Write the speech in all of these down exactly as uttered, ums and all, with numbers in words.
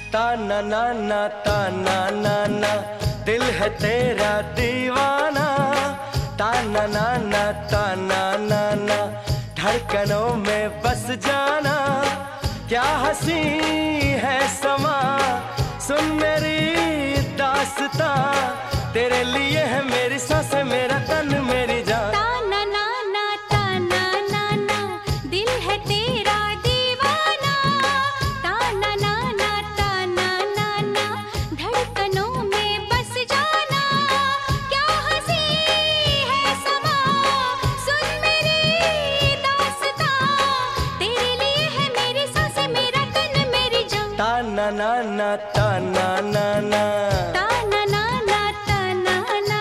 ताना ना ना ताना ना ना दिल है तेरा दीवाना। ताना ना ना ताना ना ना धड़कनों में बस जाना। क्या हंसी है समा सुन मेरी दास्तां, तेरे लिए है मेरी सांसें मेरा तन मेरी जान। ताना ना ना ताना ना ना दिल है तेरा दीवाना। ताना ना ना ताना ना ना धड़कनों में बस जाना। क्या हंसी है समा सुन मेरी दास्तां, तेरे लिए है मेरी सांसें मेरा तन मेरी जान। ताना ना ना ताना ना ना ताना ना ना ताना ना।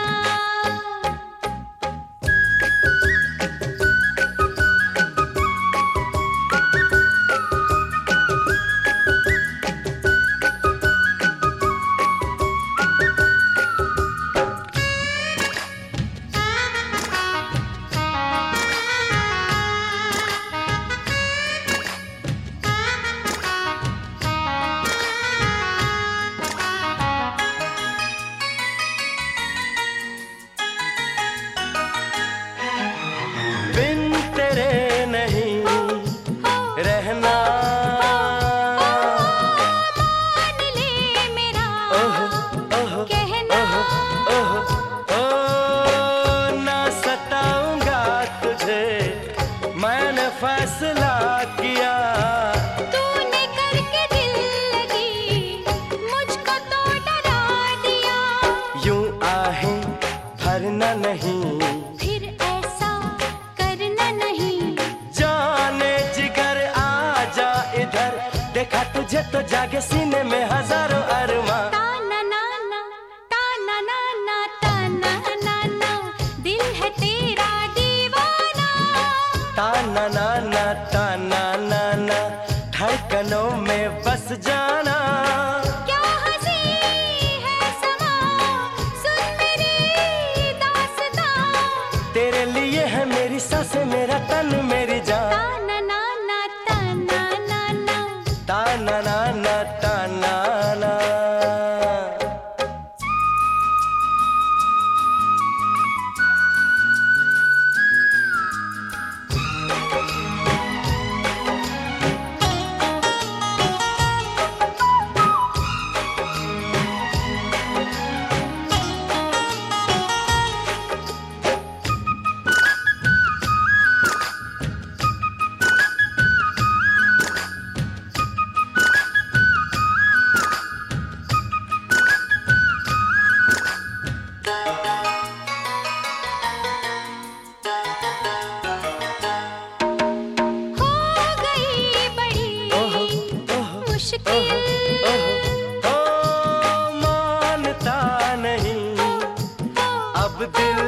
बिन तेरे नहीं रहना। मान ले मेरा ओह ओह कहना। ओह ओ ना सताऊंगा तुझे मैंने फैसला किया। तूने करके दिल लगी मुझको तो डरा दिया। यूं आहें भरना नहीं फिर ऐसा करना नहीं। जाने जिगर आजा इधर, देखा तुझे तो जागे सीने में हजारों अरमां। ताना ना ना ताना ना ना ताना ना ना दिल है तेरा दीवाना। ताना ना ना ताना ना ना धड़कनों में बस जाना। क्या हंसी है समा सुन मेरी दास्तां, तेरे लिए है मेरी सांसें मेरा तन मेरी जान। ताना ना ना ताना ना ना। ताना ना ना ताना ना हो गई बड़ी ओह ओह मुश्किल ओह ओ मानता नहीं अब दिल।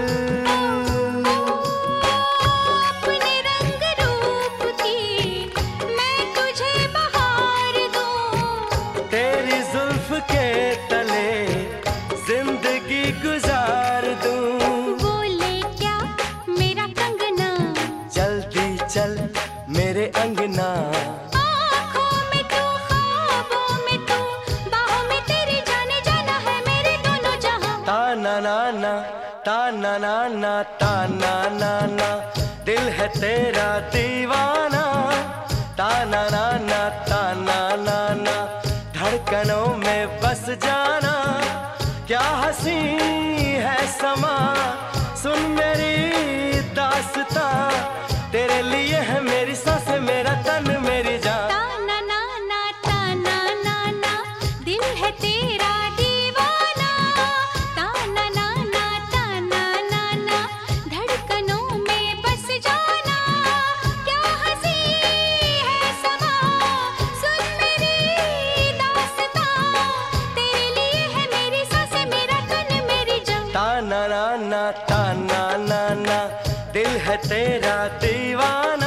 अपने रंग रूप की मैं तुझे बहार दूं। तेरी जुल्फ के तले जिंदगी गुजार दूं। बोले क्या मेरा कंगना, जल्दी चल मेरे अंगना। आँखों में तू ख्वाबों में तू बाहों में तेरी जाने जाना है मेरे दोनों जहां। ताना ना ना ताना ना ना ताना ना ना दिल है तेरा दीवाना। ताना ना ना ताना ना ना धड़कनों में बस जाना। क्या हंसी है समा सुन मेरी दास्तां, तेरे लिए है मेरी सांसें मेरा तन मेरी जान। ताना ना ना ताना ना ना दिल है तेरा दीवाना। ताना ना ना ताना ना ना धड़कनों में बस जाना। क्या हंसी है समा सुन मेरी दास्तां, तेरे लिए है मेरी सांसें मेरा तन मेरी जान। ताना ना ना ताना ना ना दिल है तेरा दीवाना।